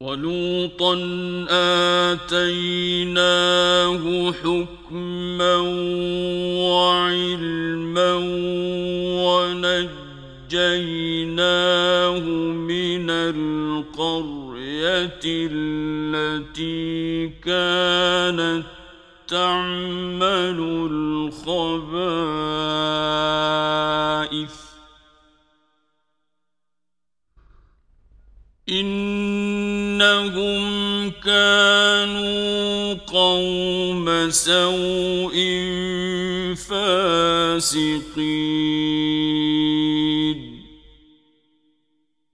وَلُوطًا آتَيْنَاهُ حُكْمًا وَعِلْمًا وَنَجَّيْنَاهُ مِنَ الْقَرْيَةِ الَّتِي كَانَتْ تَعْمَلُ الْخَبَائِثَ إِنَّهُمْ كَانُوا قَوْمَ سَوْءٍ فَاسِقِينَ